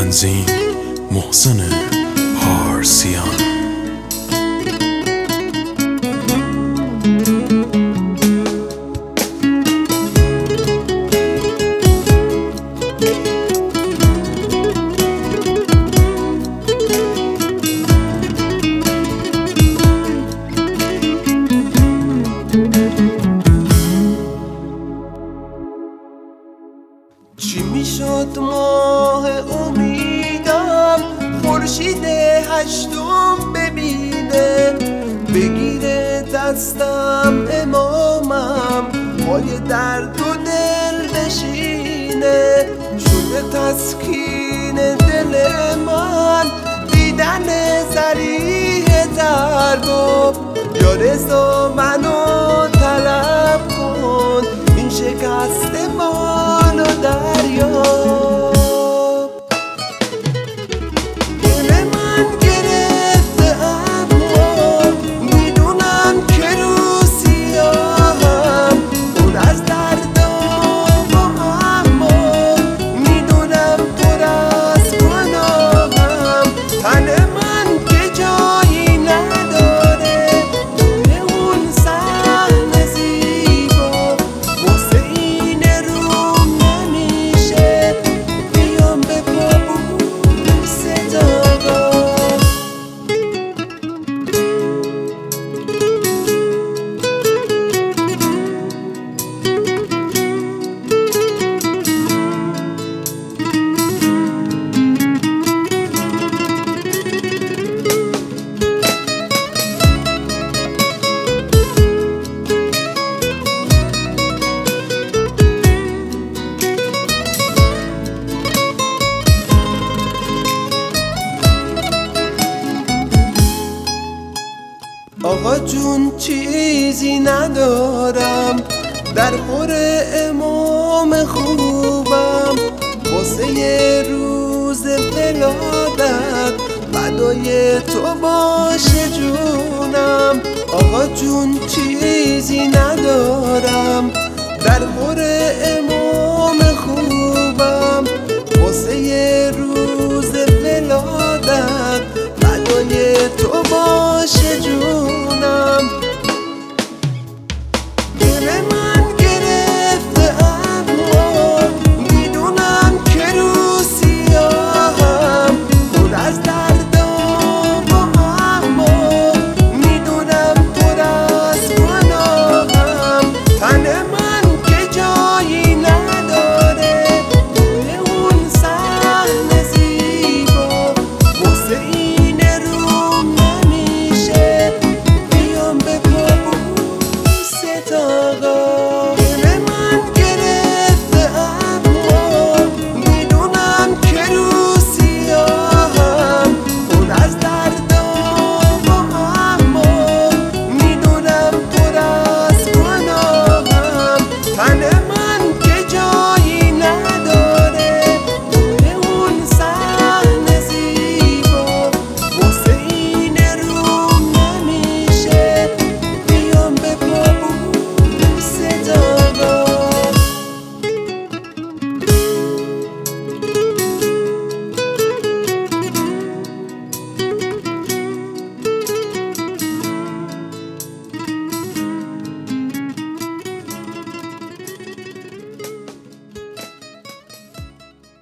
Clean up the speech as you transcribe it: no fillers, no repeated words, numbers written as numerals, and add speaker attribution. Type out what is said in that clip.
Speaker 1: تنظیم محسن پارسیان.
Speaker 2: چی میشد ماه امیدم خورشید هشتم ببینه، بگیره دستم امامم پای درد و دل بشینه، شده تسکین دل من دیدن ذریح درگم، یا رضا منو طلب کن این شکست بال و دریا. دل من گرفته اما میدونم که رو سیاهم، پر از درد و اما میدونم پر از گناهم، تن من که جایی نداره توی اون صحن زیبا، واسه این روم نمیشه بیام به پابوس داغا. آقا جون چیزی ندارم در خور امام خوبم، واسه یه روز ولادت فدای تو باشه جونم. آقا جون چیزی ندارم در خور